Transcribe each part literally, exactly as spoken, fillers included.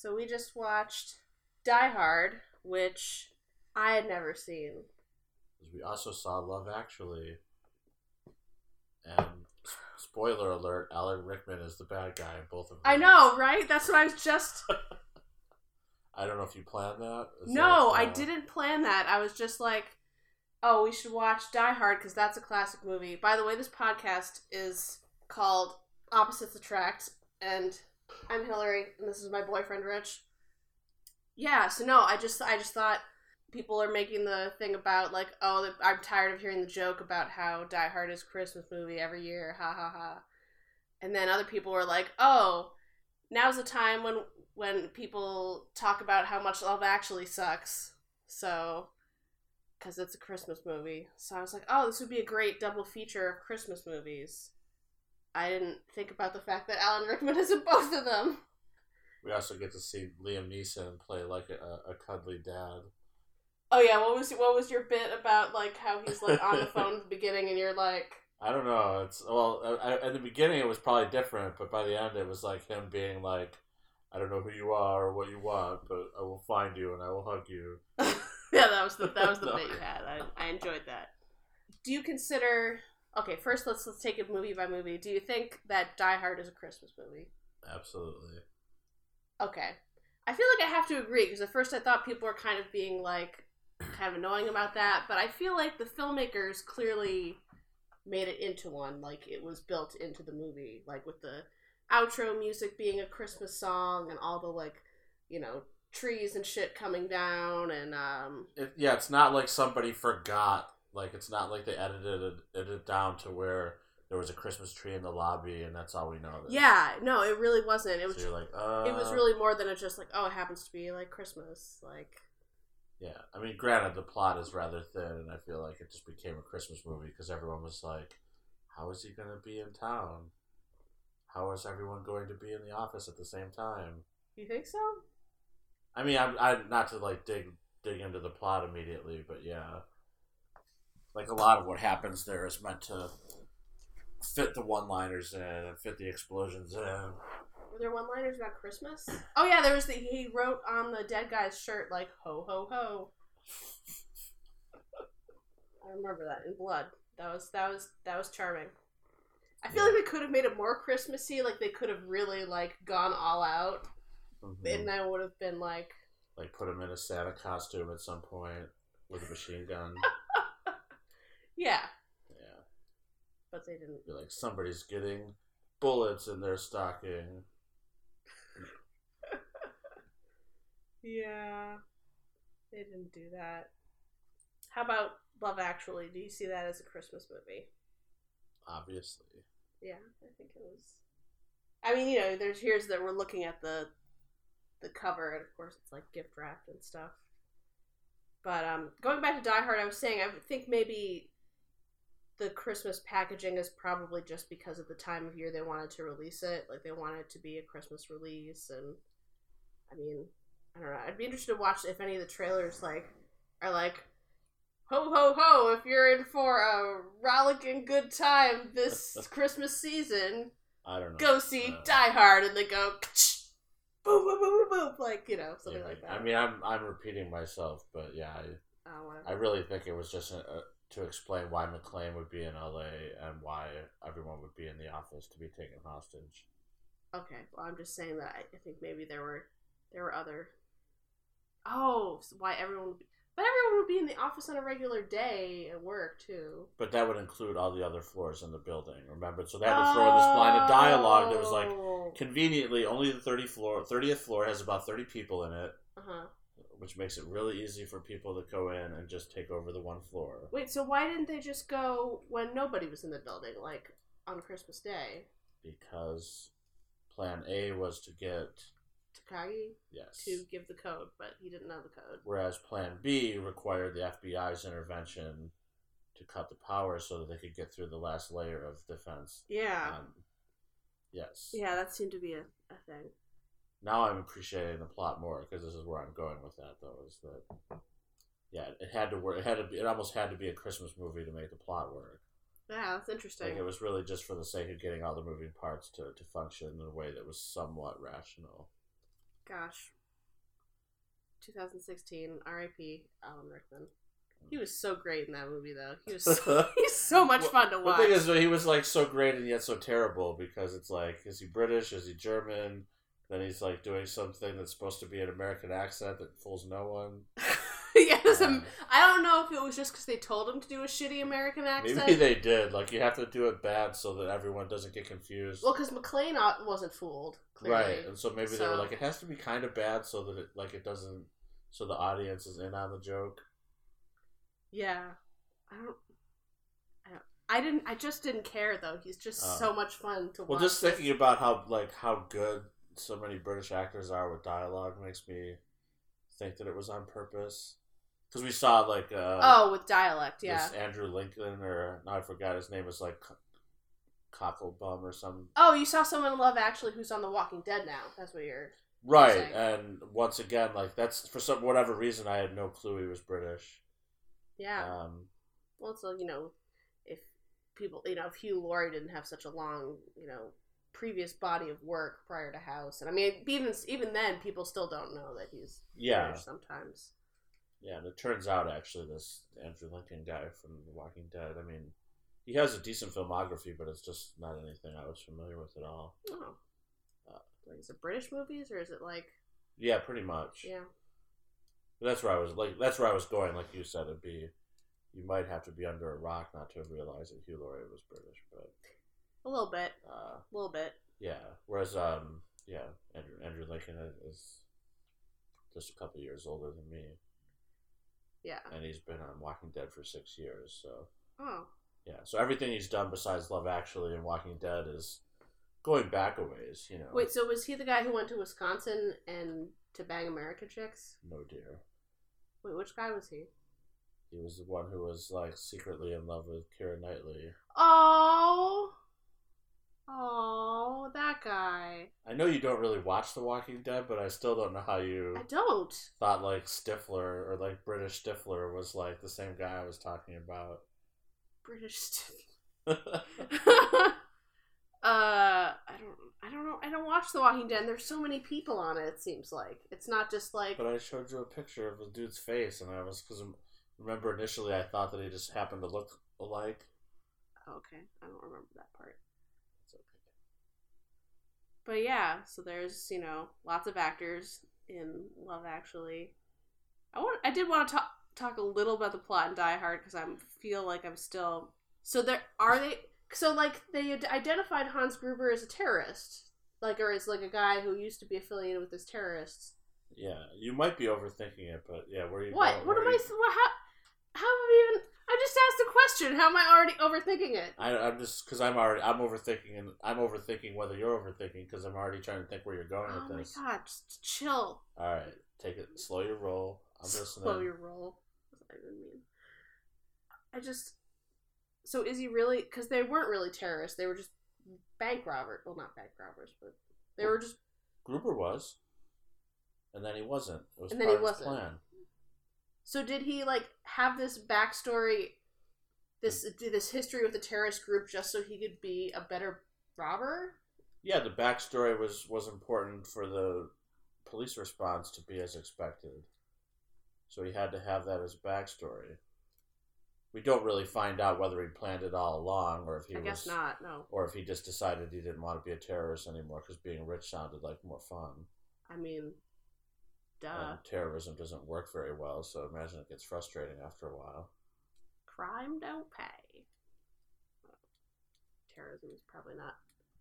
So we just watched Die Hard, which I had never seen. We also saw Love Actually. And spoiler alert, Alan Rickman is the bad guy in both of them. I know, right? That's what I was just... I don't know if you planned that. Is no, that, uh... I didn't plan that. I was just like, oh, we should watch Die Hard because that's a classic movie. By the way, this podcast is called Opposites Attract, and I'm Hillary, and this is my boyfriend, Rich. Yeah, so no, I just I just thought people are making the thing about, like, oh, I'm tired of hearing the joke about how Die Hard is a Christmas movie every year, ha ha ha. And then other people were like, oh, now's the time when when people talk about how much Love Actually sucks. So, because it's a Christmas movie. So I was like, oh, this would be a great double feature of Christmas movies. I didn't think about the fact that Alan Rickman is in both of them. We also get to see Liam Neeson play like a, a cuddly dad. Oh yeah, what was what was your bit about, like, how he's like on the phone at the beginning and you're like... I don't know. It's well, I, at the beginning it was probably different, but by the end it was like him being like, I don't know who you are or what you want, but I will find you and I will hug you. Yeah, that was the that was the no. bit you had. I I enjoyed that. Do you consider... Okay, first let's let's take it movie by movie. Do you think that Die Hard is a Christmas movie? Absolutely. Okay. I feel like I have to agree, because at first I thought people were kind of being, like, kind of annoying about that, but I feel like the filmmakers clearly made it into one. Like, it was built into the movie, like, with the outro music being a Christmas song and all the, like, you know, trees and shit coming down, and, um... It, yeah, it's not like somebody forgot. Like, it's not like they edited it, edited it down to where there was a Christmas tree in the lobby, and that's all we know. Yeah, no, it really wasn't. It was. So you're like, uh... It was really more than it just like, oh, it happens to be like Christmas, like. Yeah, I mean, granted, the plot is rather thin, and I feel like it just became a Christmas movie because everyone was like, "How is he going to be in town? How is everyone going to be in the office at the same time?" You think so? I mean, I'm, I'm not to like dig dig into the plot immediately, but yeah, like a lot of what happens there is meant to fit the one-liners in and fit the explosions in. Were there one-liners about Christmas? Oh yeah, there was the he wrote on the dead guy's shirt like ho ho ho. I remember that in blood. That was that was that was charming. I feel yeah. like they could have made it more Christmassy. Like they could have really like gone all out, mm-hmm. and that would have been like like put him in a Santa costume at some point with a machine gun. Yeah. Yeah. But they didn't. Be like, somebody's getting bullets in their stocking. Yeah. They didn't do that. How about Love Actually? Do you see that as a Christmas movie? Obviously. Yeah, I think it was. I mean, you know, there's here's that we're looking at the the cover, and of course it's like gift wrapped and stuff. But um, going back to Die Hard, I was saying I think maybe the Christmas packaging is probably just because of the time of year they wanted to release it. Like, they wanted it to be a Christmas release, and I mean, I don't know. I'd be interested to watch if any of the trailers, like, are like, ho, ho, ho, if you're in for a rollicking good time this Christmas season, I don't know. Go see uh, Die Hard, and they go, boom, boom, boom, boom, boom, like, you know, something yeah, like that. I mean, I'm I'm repeating myself, but yeah, I, oh, I really think it was just a, a to explain why McClane would be in L A and why everyone would be in the office to be taken hostage. Okay, well, I'm just saying that I think maybe there were there were other. Oh, so why everyone would be... But everyone would be in the office on a regular day at work too. But that would include all the other floors in the building. Remember, so they had to throw in this line of dialogue that was like, conveniently, only the thirtieth floor, thirtieth floor has about thirty people in it. Uh huh. Which makes it really easy for people to go in and just take over the one floor. Wait, so why didn't they just go when nobody was in the building, like on Christmas Day? Because plan A was to get Takagi yes. to give the code, but he didn't know the code. Whereas plan B required the F B I's intervention to cut the power so that they could get through the last layer of defense. Yeah. Um, yes. Yeah, that seemed to be a, a thing. Now I'm appreciating the plot more, because this is where I'm going with that, though, is that, yeah, it had to work. It had to be, it almost had to be a Christmas movie to make the plot work. Yeah, that's interesting. Like, it was really just for the sake of getting all the moving parts to, to function in a way that was somewhat rational. Gosh. twenty sixteen, R I P Alan Rickman. He was so great in that movie, though. He was so, he's so much well, fun to watch. The thing is, he was like so great and yet so terrible because it's like, is he British? Is he German? Then he's like doing something that's supposed to be an American accent that fools no one. Yes, um, I don't know if it was just because they told him to do a shitty American accent. Maybe they did. Like, you have to do it bad so that everyone doesn't get confused. Well, because McClane wasn't fooled, clearly. Right, and so maybe so. They were like, it has to be kind of bad so that it, like, it doesn't, so the audience is in on the joke. Yeah. I don't, I don't, I didn't, I just didn't care, though. He's just uh, so much fun to well, watch. Well, just thinking about how, like, how good so many British actors are with dialogue makes me think that it was on purpose. Because we saw, like... Uh, oh, with dialect, yeah. This Andrew Lincoln, or... No, I forgot. His name was, like, Cocklebum or something. Oh, you saw someone in Love Actually who's on The Walking Dead now. That's what you're... Right, saying. And once again, like, that's... For some whatever reason, I had no clue he was British. Yeah. Um, well, so, you know, if people... You know, if Hugh Laurie didn't have such a long, you know, previous body of work prior to House. And, I mean, even even then, people still don't know that he's yeah. British sometimes. Yeah, and it turns out, actually, this Andrew Lincoln guy from The Walking Dead, I mean, he has a decent filmography, but it's just not anything I was familiar with at all. Oh. Uh, like, is it British movies, or is it, like... Yeah, pretty much. Yeah. But that's where I was, like, that's where I was going, like you said, it'd be, you might have to be under a rock not to have realized that Hugh Laurie was British, but... A little bit. Uh, a little bit. Yeah, whereas, um, yeah, Andrew, Andrew Lincoln is just a couple years older than me. Yeah. And he's been on Walking Dead for six years, so... Oh. Yeah, so everything he's done besides Love Actually and Walking Dead is going back a ways, you know. Wait, so was he the guy who went to Wisconsin and to bang American chicks? No, dear. Wait, which guy was he? He was the one who was, like, secretly in love with Keira Knightley. Oh! Oh, that guy. I know you don't really watch The Walking Dead, but I still don't know how you... I don't. Thought, like, Stifler, or, like, British Stifler was, like, the same guy I was talking about. British Stifler. uh, I don't... I don't know. I don't watch The Walking Dead. There's so many people on it, it seems like. It's not just, like... But I showed you a picture of a dude's face, and I was... Because, remember, initially I thought that he just happened to look alike. Okay. I don't remember that part. But yeah, so there's, you know, lots of actors in Love Actually. I want, I did want to talk talk a little about the plot in Die Hard because I feel like I'm still. So there are they. So like they had identified Hans Gruber as a terrorist, like or as like a guy who used to be affiliated with this terrorists. Yeah, you might be overthinking it, but yeah, where are you? What? Going? What where am I? What, how? How have I even? I just asked a question. How am I already overthinking it? I, I'm just because I'm already I'm overthinking and I'm overthinking whether you're overthinking because I'm already trying to think where you're going oh with this. Oh my god, just chill. All right, take it slow your roll. I'm listening. Slow your roll. What does that even mean? I just so is he really? Because they weren't really terrorists. They were just bank robbers. Well, not bank robbers, but they well, were just. Gruber was, and then he wasn't. It was and then part he of his wasn't. plan. So did he like have this backstory, this this history with the terrorist group, just so he could be a better robber? Yeah, the backstory was was important for the police response to be as expected. So he had to have that as backstory. We don't really find out whether he planned it all along, or if he I was, guess not. No. Or if he just decided he didn't want to be a terrorist anymore because being rich sounded like more fun. I mean. Duh. And terrorism doesn't work very well, so imagine it gets frustrating after a while. Crime don't pay. Terrorism is probably not,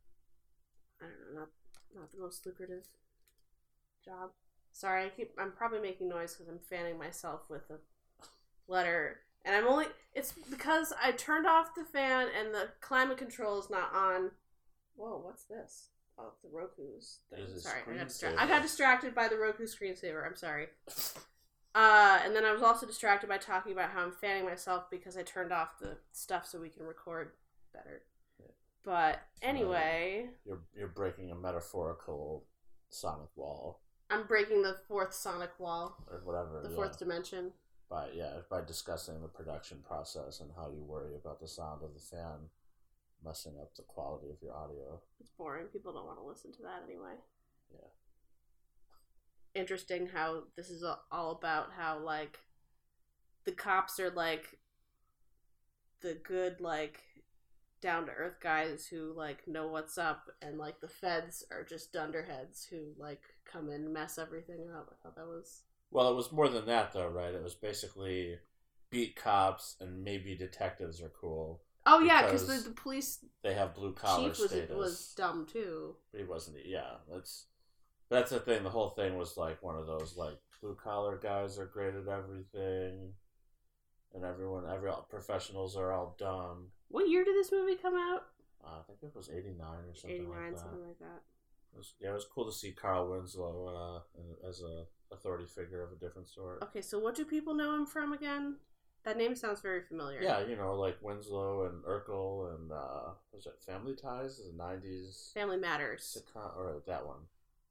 I don't know, not not the most lucrative job. Sorry, I keep, I'm probably making noise because I'm fanning myself with a letter. And I'm only, it's because I turned off the fan and the climate control is not on. Whoa, what's this? Oh, the Roku's thing. Sorry, I got, distra- I got distracted by the Roku screensaver. I'm sorry. Uh, and then I was also distracted by talking about how I'm fanning myself because I turned off the stuff so we can record better. Yeah. But anyway, uh, you're you're breaking a metaphorical sonic wall. I'm breaking the fourth sonic wall, or whatever. The yeah. fourth dimension. By yeah, by discussing the production process and how you worry about the sound of the fan messing up the quality of your audio. It's boring. People don't want to listen to that anyway. interesting how this is all about how, like, the cops are, like, the good, like, down-to-earth guys who, like, know what's up, and, like, the feds are just dunderheads who, like, come in and mess everything up. I thought that was... Well, it was more than that, though, right? It was basically beat cops and maybe detectives are cool. Oh, yeah, because the, the police... They have blue-collar chief was, status. was dumb, too. But he wasn't... Yeah, that's... That's the thing. The whole thing was, like, one of those, like, blue-collar guys are great at everything, and everyone, every professionals are all dumb. What year did this movie come out? Uh, I think it was eighty-nine or something eighty-nine, like that. something like that. It was, yeah, it was cool to see Carl Winslow uh, as a authority figure of a different sort. Okay, so what do people know him from again? That name sounds very familiar. Yeah, you know, like Winslow and Urkel and, uh, was it Family Ties? The nineties? Family Matters. Sitcom, or that one.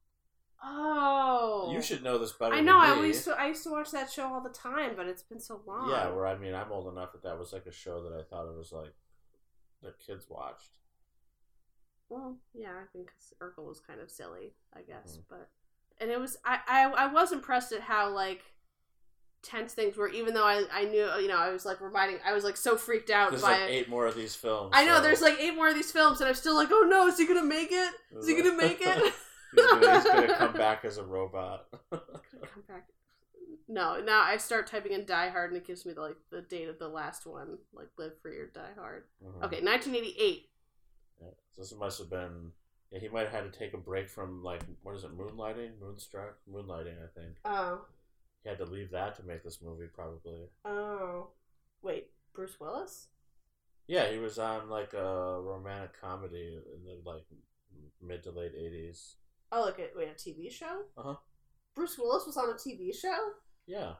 Oh. You should know this better I know, than me. I used to I used to watch that show all the time, but it's been so long. Yeah, where, I mean, I'm old enough that that was like a show that I thought it was like, that kids watched. Well, yeah, I think Urkel was kind of silly, I guess, mm. but... And it was, I, I, I was impressed at how, like, tense things were, even though I, I knew, you know, I was, like, reminding, I was, like, so freaked out there's by... There's, like, eight more of these films. I know, so. there's, like, eight more of these films, and I'm still like, oh, no, is he gonna make it? Is he gonna make it? he's, gonna, he's gonna come back as a robot. Come back. No, now I start typing in Die Hard, and it gives me, the, like, the date of the last one, like, Live Free or Die Hard. Mm-hmm. Okay, nineteen eighty-eight. Yeah, so this must have been... Yeah, he might have had to take a break from, like, what is it, Moonlighting? Moonstruck? Moonlighting, I think. Oh. He had to leave that to make this movie, probably. Oh. Wait, Bruce Willis? Yeah, he was on, like, a romantic comedy in the, like, mid to late eighties. Oh, like, a, wait, a T V show? Uh-huh. Bruce Willis was on a T V show? Yeah.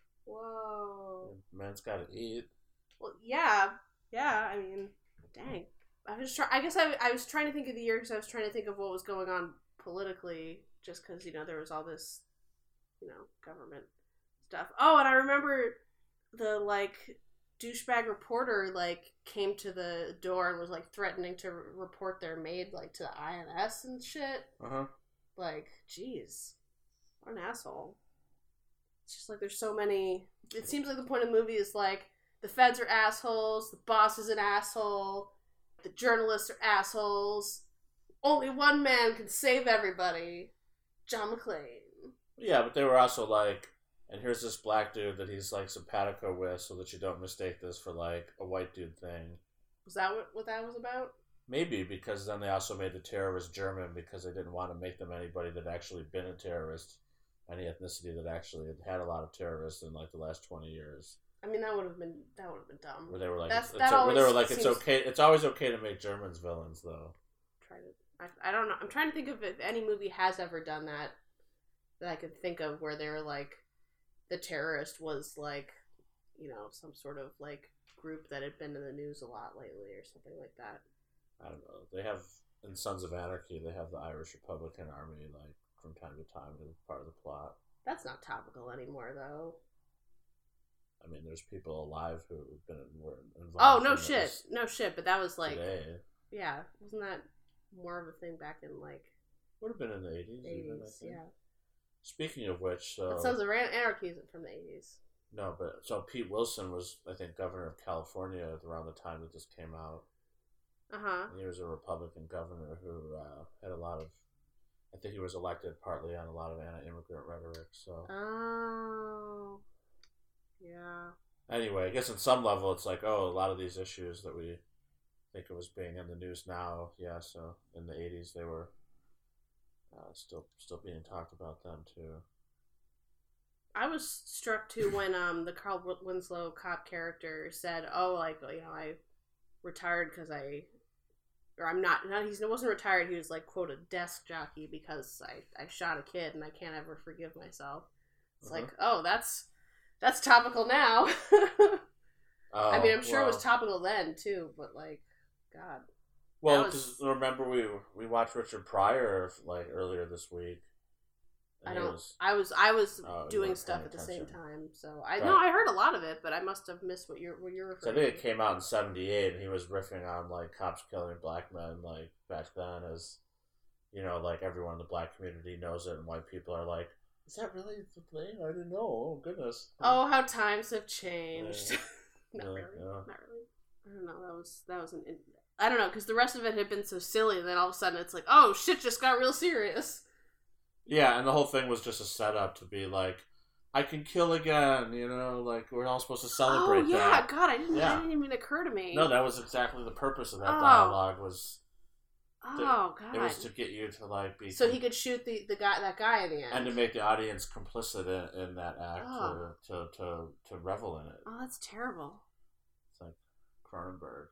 Whoa. Man's gotta eat. Well, yeah. Yeah, I mean, dang. I was try- I guess I, I was trying to think of the year because I was trying to think of what was going on politically, just because, you know, there was all this, you know, government stuff. Oh, and I remember the, like, douchebag reporter, like, came to the door and was, like, threatening to re- report their maid, like, to the I N S and shit. Uh-huh. Like, jeez. What an asshole. It's just, like, there's so many... It seems like the point of the movie is, like, the feds are assholes, the boss is an asshole... The journalists are assholes. Only one man can save everybody. John McClane. Yeah, but they were also like, and here's this black dude that he's like simpatico with so that you don't mistake this for like a white dude thing. Was that what, what that was about? Maybe, because then they also made the terrorist German because they didn't want to make them anybody that actually been a terrorist. Any ethnicity that actually had had a lot of terrorists in like the last twenty years. I mean, that would have been that would have been dumb. Where they were like, That's, it's, that it's, where they were like, seems... it's okay. It's always okay to make Germans villains, though. Try to, I, I don't know. I'm trying to think of if any movie has ever done that that I could think of where they were like, the terrorist was like, you know, some sort of like group that had been in the news a lot lately or something like that. I don't know. They have in Sons of Anarchy. They have the Irish Republican Army like from time to time as part of the plot. That's not topical anymore, though. I mean, there's people alive who have been were involved. Oh, no in shit. No shit, but that was like... Today. Yeah, wasn't that more of a thing back in, like... Would have been in the eighties, eighties even, I think. Yeah. Speaking of which, so... But Sons of Anarchy isn't from the eighties. No, but... So Pete Wilson was, I think, governor of California around the time that this came out. Uh-huh. And he was a Republican governor who uh, had a lot of... I think he was elected partly on a lot of anti-immigrant rhetoric, so... Oh... Yeah. Anyway, I guess on some level it's like, oh, a lot of these issues that we think of as being in the news now, yeah, so in the eighties they were uh, still still being talked about them too. I was struck too when um the Carl Winslow cop character said, oh, like, you know, I retired because I, or I'm not, no, he wasn't retired, he was like, quote, a desk jockey because I, I shot a kid and I can't ever forgive myself. It's uh-huh. like, oh, that's... That's topical now. oh, I mean, I'm sure well, it was topical then, too, but, like, God. Well, because was... remember we we watched Richard Pryor, like, earlier this week. I don't... Was, I was I was oh, doing stuff at the same time, so... I right. No, I heard a lot of it, but I must have missed what you're, what you're referring to. So I think it came out in seventy-eight, and he was riffing on, like, cops killing black men, like, back then as, you know, like, everyone in the black community knows it, and white people are like, Is that really the thing? I didn't know. Oh, goodness. Oh, how times have changed. Yeah. Not really, really. yeah. Not really. I don't know. That was that was an. I don't know, because the rest of it had been so silly, and then all of a sudden it's like, oh shit, just got real serious. Yeah, and the whole thing was just a setup to be like, I can kill again, you know, like we're all supposed to celebrate oh, yeah, that. God, I didn't, yeah. that didn't even occur to me. No, that was exactly the purpose of that oh. dialogue was. To, oh God! It was to get you to like be. So he could shoot the, the guy that guy in the end, and to make the audience complicit in, in that act oh. to, to to to revel in it. Oh, that's terrible. It's like Cronenberg.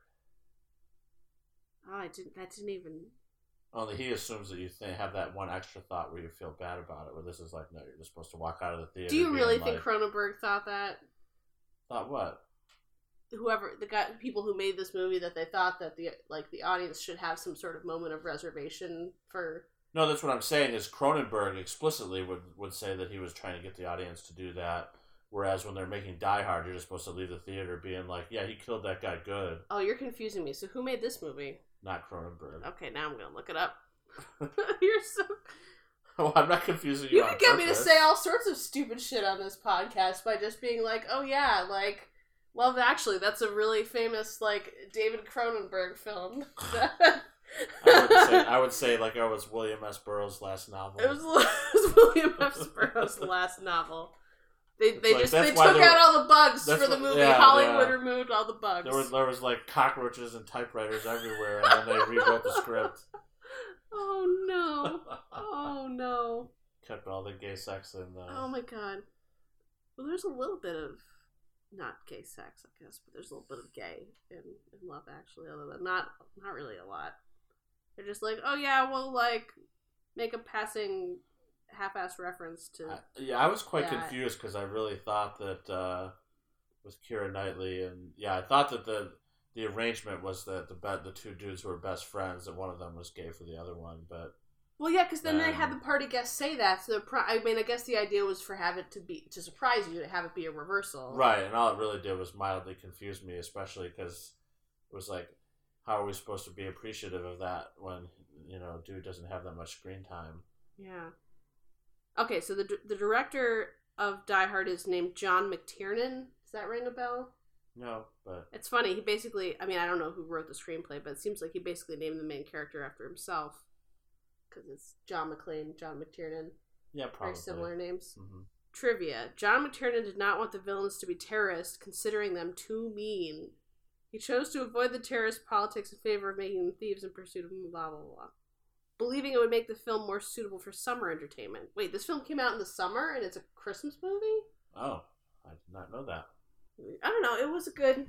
Oh, I didn't. That didn't even. Only he assumes that you think, have that one extra thought where you feel bad about it. Where this is like, no, you're just supposed to walk out of the theater. Do you really like, think Cronenberg thought that? Thought what? Whoever the guy, people who made this movie, that they thought that the like the audience should have some sort of moment of reservation for. No, that's what I'm saying. Is Cronenberg explicitly would would say that he was trying to get the audience to do that. Whereas when they're making Die Hard, you're just supposed to leave the theater being like, yeah, he killed that guy good. Oh, you're confusing me. So who made this movie? Not Cronenberg. Okay, now I'm gonna look it up. You're so. Well, I'm not confusing you. You can get purpose. me to say all sorts of stupid shit on this podcast by just being like, "Oh yeah, like Love Actually, that's a really famous like David Cronenberg film." I would say, I would say like, oh, it's William S. Burroughs' last novel. It was, it was William S. Burroughs' last novel. They they like, just they took were, out all the bugs for the what, movie. yeah, Hollywood yeah. removed all the bugs. There was there was like cockroaches and typewriters everywhere, and then they rewrote the script. Oh no! Oh no! Kept all the gay sex in. The... Oh my god! Well, there's a little bit of not gay sex, I guess, but there's a little bit of gay in, in Love Actually. Other than not, not really a lot. They're just like, oh yeah, we'll like make a passing half-ass reference to. I, yeah, I was quite that. confused because I really thought that uh, with Keira Knightley, and yeah, I thought that the the arrangement was that the be- the two dudes were best friends, that one of them was gay for the other one, but. Well, yeah, because then um, they had the party guests say that. So, the I mean, I guess the idea was for have it to be to surprise you, to have it be a reversal, right? And all it really did was mildly confuse me, especially because it was like, how are we supposed to be appreciative of that when you know, dude doesn't have that much screen time? Yeah. Okay, so the the director of Die Hard is named John McTiernan. Does that ring a bell? No, but it's funny. He basically, I mean, I don't know who wrote the screenplay, but it seems like he basically named the main character after himself. Because it's John McClane, John McTiernan. Yeah, probably. Very similar names. Mm-hmm. Trivia. John McTiernan did not want the villains to be terrorists, considering them too mean. He chose to avoid the terrorist politics in favor of making them thieves in pursuit of blah, blah, blah. Believing it would make the film more suitable for summer entertainment. Wait, this film came out in the summer and it's a Christmas movie? Oh, I did not know that. I don't know. It was a good...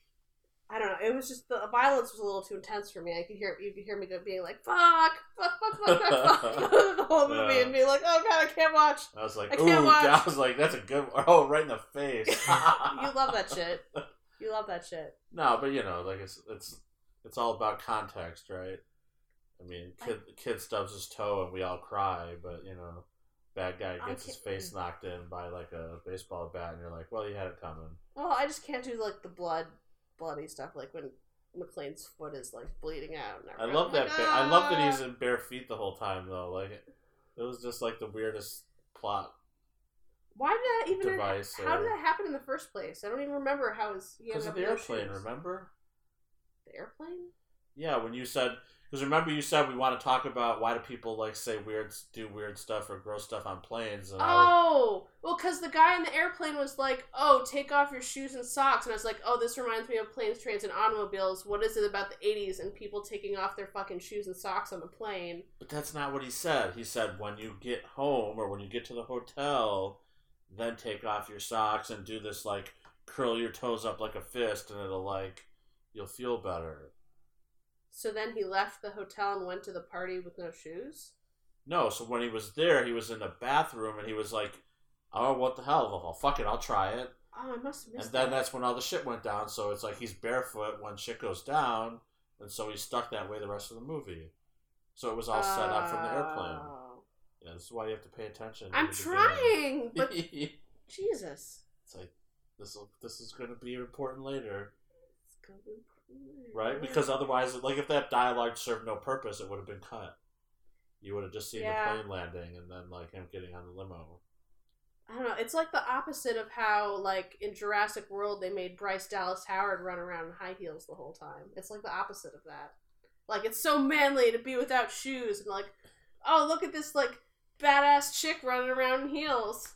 I don't know. It was just the violence was a little too intense for me. I could hear you could hear me go being like fuck, fuck, fuck, fuck, fuck, fuck the whole movie, yeah. And being like, oh god, I can't watch. I was like, I can't ooh, watch. I was like, that's a good. Oh, right in the face. You love that shit. You love that shit. No, but you know, like it's it's it's all about context, right? I mean, kid I... kid stubs his toe and we all cry, but you know, bad guy gets his face knocked in by like a baseball bat, and you're like, well, you had it coming. Well, I just can't do like the blood. bloody stuff, like when McClane's foot is like bleeding out. And I love that. Like, ba- ah! I love that he's in bare feet the whole time, though. Like it, it was just like the weirdest plot. Why did that even? Device ha- how or... did that happen in the first place? I don't even remember how his. Because of the airplane, remember? The airplane? Yeah, when you said. Because remember you said we want to talk about why do people like say weird, do weird stuff or gross stuff on planes. And oh, was... well, because the guy in the airplane was like, oh, take off your shoes and socks. And I was like, oh, this reminds me of planes, trains, and automobiles. What is it about the eighties and people taking off their fucking shoes and socks on the plane? But that's not what he said. He said when you get home or when you get to the hotel, then take off your socks and do this, like, curl your toes up like a fist and it'll, like, you'll feel better. So then he left the hotel and went to the party with no shoes? No, so when he was there, he was in the bathroom and he was like, oh, what the hell? Well, fuck it, I'll try it. Oh, I must have missed And then that. that's when all the shit went down, so it's like he's barefoot when shit goes down, and so he's stuck that way the rest of the movie. So it was all set up from the airplane. Yeah, this is why you have to pay attention. I'm trying, but Jesus. It's like, this this is going to be important later. It's going to be important later. Right? Because otherwise, like, if that dialogue served no purpose, it would have been cut. You would have just seen yeah. the plane landing and then, like, him getting on the limo. I don't know. It's like the opposite of how, like, in Jurassic World, they made Bryce Dallas Howard run around in high heels the whole time. It's like the opposite of that. Like, it's so manly to be without shoes, and like, oh, look at this, like, badass chick running around in heels.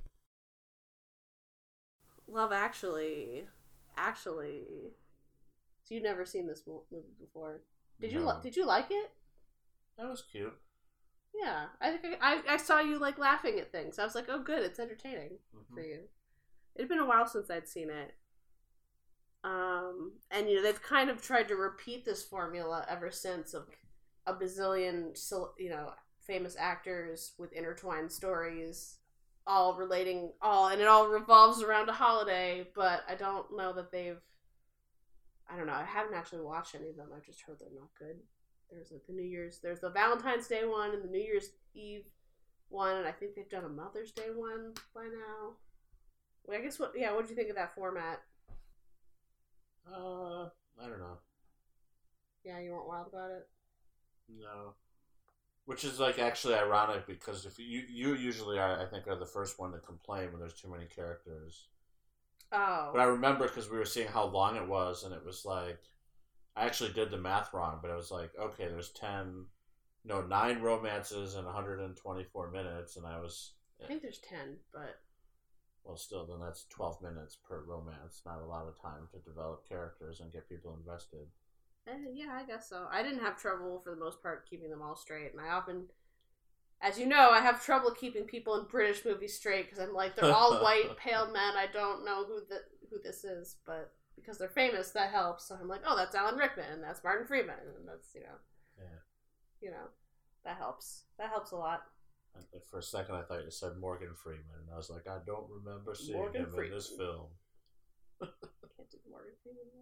Love Actually. Actually. So you've never seen this movie before. Did no. you Did you like it? That was cute. Yeah. I think I, I saw you, like, laughing at things. I was like, oh, good, it's entertaining mm-hmm. for you. It had been a while since I'd seen it. Um, and, you know, they've kind of tried to repeat this formula ever since of a bazillion, you know, famous actors with intertwined stories, all relating, all, and it all revolves around a holiday, but I don't know that they've, I don't know, I haven't actually watched any of them, I've just heard they're not good. There's like the New Year's, there's the Valentine's Day one and the New Year's Eve one, and I think they've done a Mother's Day one by now. Well, I guess what, yeah, what did you think of that format? Uh, I don't know. Yeah, you weren't wild about it? No. Which is, like, actually ironic, because if you you usually are, I think, are the first one to complain when there's too many characters. Oh. But I remember because we were seeing how long it was, and it was like, I actually did the math wrong, but it was like, okay, there's ten, no, nine romances in one hundred twenty-four minutes, and I was... I think there's ten, but... Well, still, then that's twelve minutes per romance. Not a lot of time to develop characters and get people invested. Uh, yeah, I guess so. I didn't have trouble, for the most part, keeping them all straight, and I often... As you know, I have trouble keeping people in British movies straight, because I'm like, they're all white, pale men, I don't know who the, who this is, but... Because they're famous, that helps. So I'm like, oh, that's Alan Rickman, and that's Martin Freeman, and that's, you know, yeah, you know, that helps. That helps a lot. For a second, I thought you said Morgan Freeman, and I was like, I don't remember seeing Morgan him Freeman. in this film. Can't do the Morgan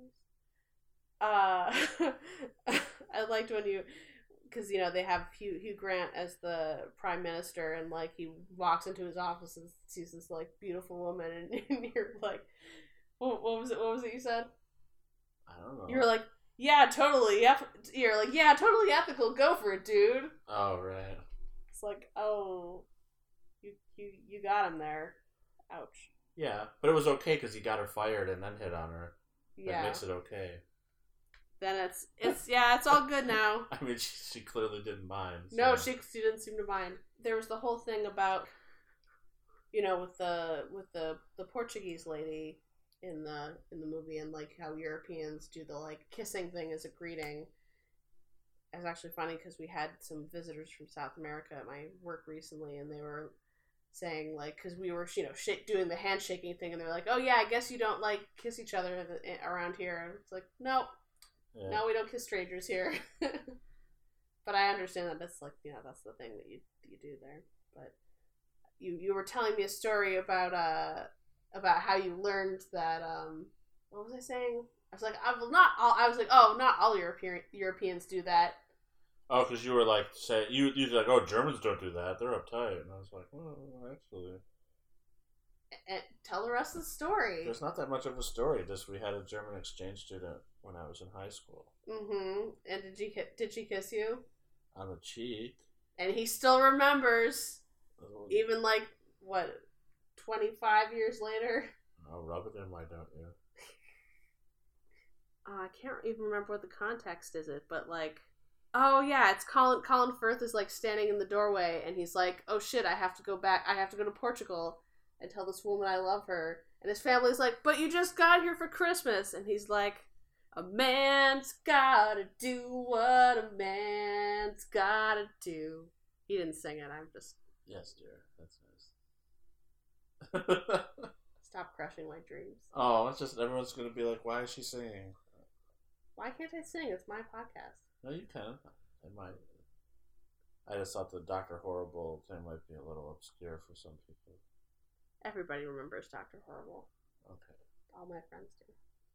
Freeman voice. Uh, I liked when you, because, you know, they have Hugh, Hugh Grant as the prime minister, and, like, he walks into his office and sees this, like, beautiful woman, and, and you're like, what, what was it? What was it you said? I don't know. You were like, yeah, totally. Yep. You're like, yeah, totally ethical. Go for it, dude. Oh, right. It's like, oh, you you you got him there. Ouch. Yeah, but it was okay because he got her fired and then hit on her. Yeah. That makes it okay. Then it's it's yeah, it's all good now. I mean, she, she clearly didn't mind. So. No, she she didn't seem to mind. There was the whole thing about, you know, with the with the the Portuguese lady in the in the movie, and like how Europeans do the like kissing thing as a greeting. It was actually funny because we had some visitors from South America at my work recently, and they were saying, like, because we were, you know, sh- doing the handshaking thing, and they're like, oh yeah, I guess you don't like kiss each other around here. And it's like, no, yeah. no, we don't kiss strangers here. But I understand that that's like, you know, that's the thing that you you do there. But you you were telling me a story about uh. about how you learned that, um, what was I saying? I was like, I was not all, I was like, oh, not all European Europeans do that. Oh, because you were like, say, you, you were like, oh, Germans don't do that. They're uptight. And I was like, oh, actually. And tell the rest of the story. There's not that much of a story. Just we had a German exchange student when I was in high school. Mm-hmm. And did you did she kiss you? On the cheek. And he still remembers, oh. Even like, what, twenty-five years later? Oh, rub it in, why don't you? Uh, I can't even remember what the context is it, but like, oh yeah, it's Colin, Colin Firth is like standing in the doorway, and he's like, oh shit, I have to go back, I have to go to Portugal and tell this woman I love her. And his family's like, but you just got here for Christmas. And he's like, a man's gotta do what a man's gotta do. He didn't sing it, I'm just... Yes, dear, that's nice. Stop crushing my dreams. Oh, it's just, everyone's gonna be like, why is she singing? Why can't I sing? It's my podcast. No, you can. It might. I just thought the Doctor Horrible thing might be a little obscure for some people. Everybody remembers Doctor Horrible. Okay. All my friends do.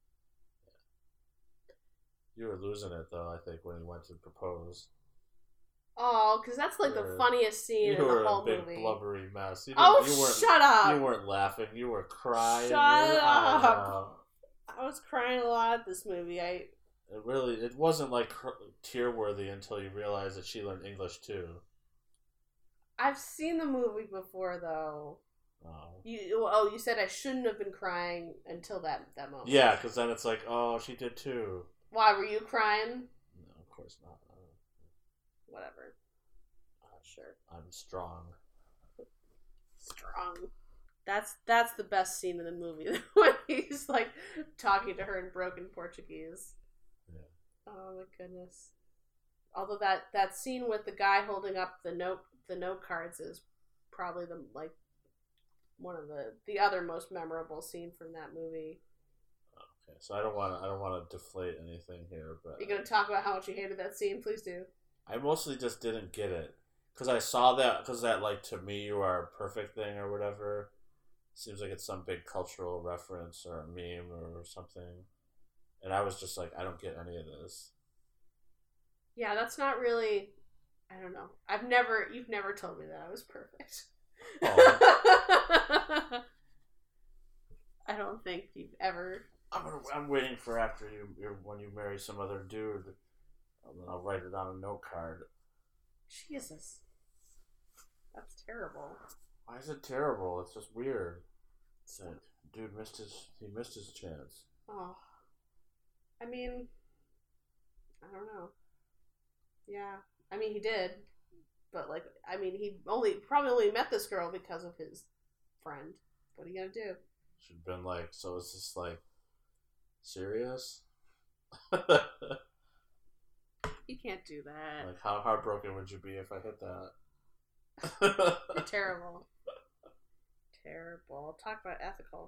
Yeah. You were losing it, though, I think, when he went to propose. Oh, because that's like you the were, funniest scene in the whole movie. You were a big blubbery mess. You oh, you weren't, shut up! You weren't laughing. You were crying. Shut your up! I was crying a lot at this movie. I. It really, it wasn't like tear-worthy until you realized that she learned English too. I've seen the movie before, though. Oh. You oh, you said I shouldn't have been crying until that that moment. Yeah, because then it's like, oh, she did too. Why were you crying? No, of course not. Whatever. Uh, sure. I'm strong. Strong. That's that's the best scene in the movie when he's like talking to her in broken Portuguese. Yeah. Oh my goodness. Although that, that scene with the guy holding up the note the note cards is probably the like one of the the other most memorable scene from that movie. Okay, so I don't want to I don't want to deflate anything here, but you're gonna talk about how much you hated that scene. Please do. I mostly just didn't get it because I saw that because that like to me you are perfect thing or whatever. Seems like it's some big cultural reference or a meme or something, and I was just like, I don't get any of this. Yeah, that's not really. I don't know. I've never. You've never told me that I was perfect. Oh. I don't think you've ever. I'm, I'm waiting for after you when you marry some other dude, and then I'll write it on a note card. Jesus, that's terrible. Why is it terrible? It's just weird. That dude missed his. He missed his chance. Oh, I mean, I don't know. Yeah, I mean he did, but like, I mean he only probably only met this girl because of his friend. What are you gonna do? Should have been like, so it's just like serious. You can't do that. Like, how heartbroken would you be if I hit that? You're terrible. Terrible. Talk about ethical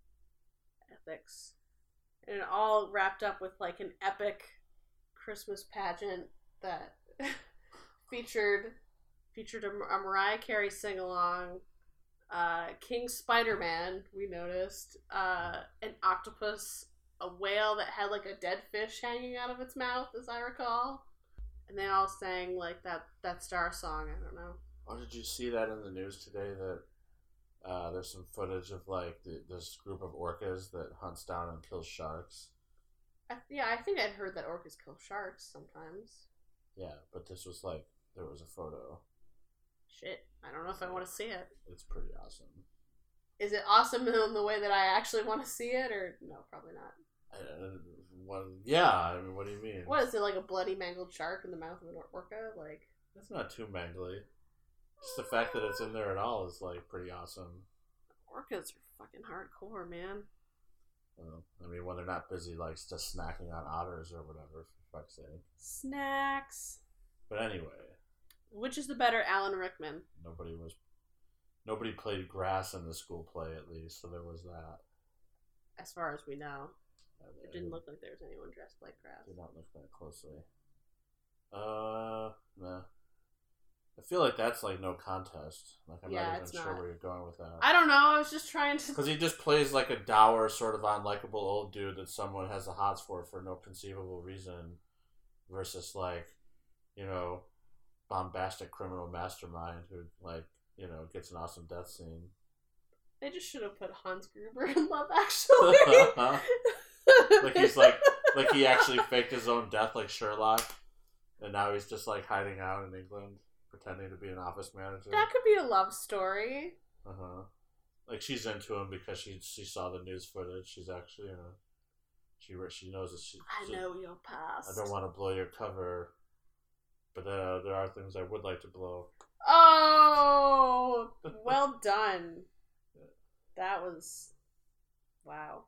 ethics, and it all wrapped up with like an epic Christmas pageant that featured featured a, a Mariah Carey sing along, uh, King Spider-Man. We noticed uh, an octopus, a whale that had like a dead fish hanging out of its mouth, as I recall, and they all sang like that that Star song. I don't know. Oh, did you see that in the news today that uh, there's some footage of like the, this group of orcas that hunts down and kills sharks? I, yeah, I think I'd heard that orcas kill sharks sometimes. Yeah, but this was like, there was a photo. Shit, I don't know if I want to see it. It's pretty awesome. Is it awesome in the way that I actually want to see it, or no, probably not? Uh, what, yeah, I mean, what do you mean? What, is it like a bloody mangled shark in the mouth of an orca? Like, that's not too mangly. Just the fact that it's in there at all is like pretty awesome. Orcas are fucking hardcore, man. Well, I mean, when they're not busy, like just snacking on otters or whatever, for fuck's sake. Snacks. But anyway, which is the better Alan Rickman? Nobody was, nobody played grass in the school play, at least, so there was that. As far as we know, I, it didn't look like there was anyone dressed like grass. Did not look that closely. Uh, nah. I feel like that's like no contest. Like I'm yeah, not even it's sure not. where you're going with that. I don't know. I was just trying to. Because he just plays like a dour, sort of unlikable old dude that someone has the hots for for no conceivable reason, versus like, you know, bombastic criminal mastermind who like you know gets an awesome death scene. They just should have put Hans Gruber in Love Actually. Like he's like like he actually faked his own death like Sherlock, and now he's just like hiding out in England. Pretending to be an office manager. That could be a love story. Uh huh. Like she's into him because she she saw the news footage. She's actually, you know, she she knows that she. I know your past. I don't want to blow your cover, but uh, there are things I would like to blow. Oh, well done. Yeah. That was, wow.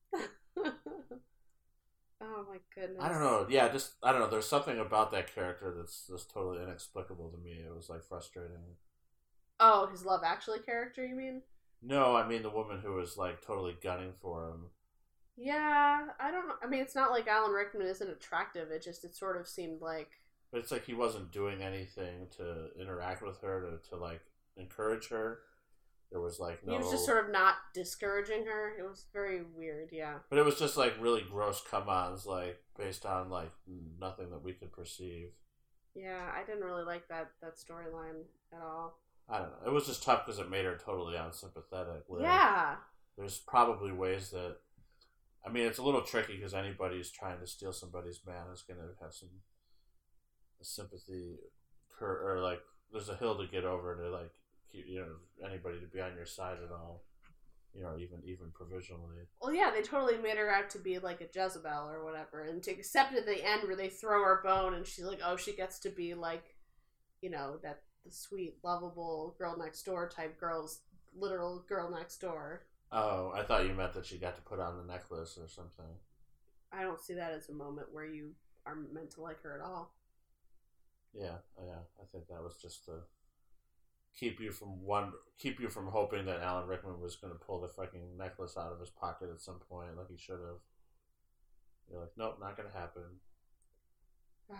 Oh my goodness. I don't know. Yeah, just I don't know. There's something about that character that's just totally inexplicable to me. It was like frustrating. Oh, his Love Actually character, you mean? No, I mean the woman who was like totally gunning for him. Yeah, I don't know. I mean, it's not like Alan Rickman isn't attractive. It just it sort of seemed like. But it's like he wasn't doing anything to interact with her to to like encourage her. There was like no. He was just sort of not discouraging her. It was very weird, yeah. But it was just like really gross come-ons, like based on like nothing that we could perceive. Yeah, I didn't really like that that storyline at all. I don't know. It was just tough because it made her totally unsympathetic. Where yeah. There's probably ways that. I mean, it's a little tricky because anybody who's trying to steal somebody's man is going to have some sympathy, or like there's a hill to get over to like keep, you know, anybody to be on your side at all. You know, even even provisionally. Well, yeah, they totally made her out to be like a Jezebel or whatever, and to accept at the end where they throw her a bone, and she's like, oh, she gets to be like, you know, that the sweet, lovable girl next door type girl's literal girl next door. Oh, I thought you meant that she got to put on the necklace or something. I don't see that as a moment where you are meant to like her at all. Yeah, yeah, I think that was just to keep you from one, keep you from hoping that Alan Rickman was going to pull the fucking necklace out of his pocket at some point, like he should have. You're like, nope, not going to happen. No.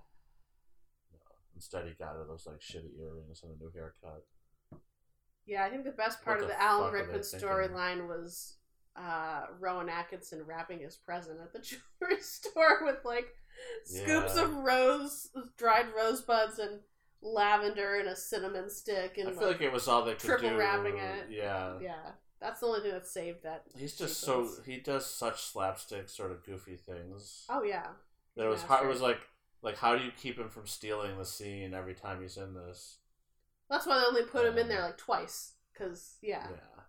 Instead, he got her those like shitty earrings and a new haircut. Yeah, I think the best part what of the, the Alan Rickman storyline was uh, Rowan Atkinson wrapping his present at the jewelry store with like scoops yeah. of rose, dried rosebuds and lavender and a cinnamon stick, and I feel like, like it was all they could triple do. wrapping it. Yeah, yeah, that's the only thing that saved that. He's just sequence. so he does such slapstick sort of goofy things. Oh yeah, it was hard. It was like like how do you keep him from stealing the scene every time he's in this? That's why they only put um, him in there like twice, because yeah.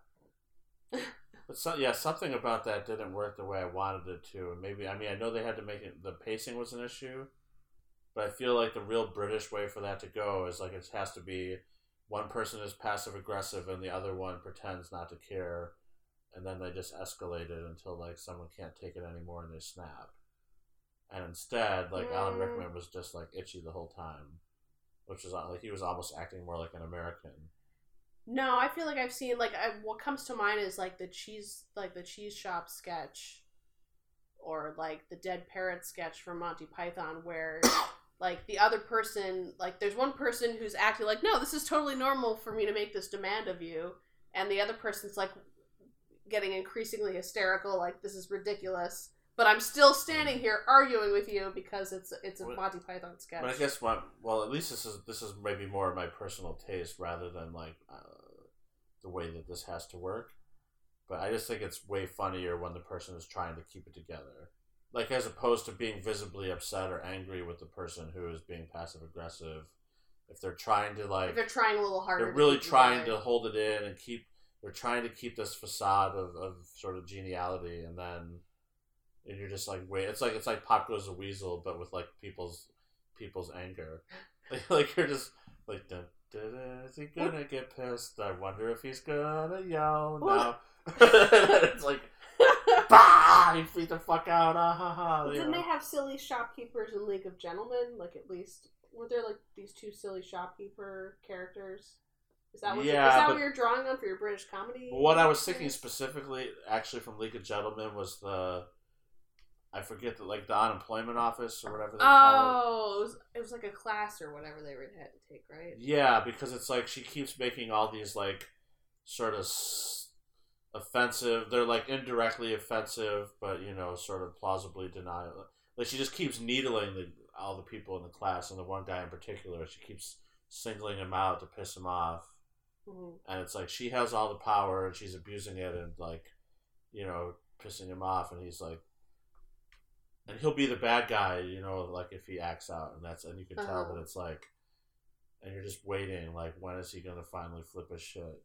Yeah. But so, yeah, something about that didn't work the way I wanted it to, and maybe I mean I know they had to make it. The pacing was an issue. But I feel like the real British way for that to go is like it has to be one person is passive aggressive and the other one pretends not to care, and then they just escalate it until like someone can't take it anymore and they snap. And instead, like mm. Alan Rickman was just like itchy the whole time, which is like he was almost acting more like an American. No, I feel like I've seen like I, what comes to mind is like the cheese like the cheese shop sketch, or like the Dead Parrot sketch from Monty Python where. Like, the other person, like, there's one person who's acting like, no, this is totally normal for me to make this demand of you. And the other person's, like, getting increasingly hysterical, like, this is ridiculous. But I'm still standing here arguing with you because it's it's a Monty Python sketch. But I guess, my, well, at least this is this is maybe more of my personal taste rather than, like, uh, the way that this has to work. But I just think it's way funnier when the person is trying to keep it together. Like, as opposed to being visibly upset or angry with the person who is being passive-aggressive. If they're trying to, like... If they're trying a little harder. They're really to trying together. to hold it in and keep... They're trying to keep this facade of, of sort of geniality, and then... And you're just like, wait... It's like it's like Pop Goes the Weasel, but with, like, people's people's anger. Like, like you're just... Like, dun, dun, dun, is he gonna get pissed? I wonder if he's gonna yell now. It's like... Bah! You freak the fuck out. Ah, ha, ha. Well, didn't know. They have silly shopkeepers in League of Gentlemen? Like, at least... Were there, like, these two silly shopkeeper characters? Is that what, yeah, is that what you're drawing on for your British comedy? What I was thinking specifically, actually, from League of Gentlemen was the... I forget, the, like, the unemployment office or whatever they oh, call it. Oh, it was, it was like a class or whatever they would have to take, right? Yeah, because it's like she keeps making all these, like, sort of... offensive, they're like indirectly offensive, but you know, sort of plausibly denial. Like she just keeps needling the, all the people in the class, and the one guy in particular, she keeps singling him out to piss him off. Mm-hmm. And it's like she has all the power, and she's abusing it, and like, you know, pissing him off, and he's like, and he'll be the bad guy, you know, like if he acts out, and that's, and you can uh-huh. tell that it's like, and you're just waiting, like when is he gonna finally flip his shit?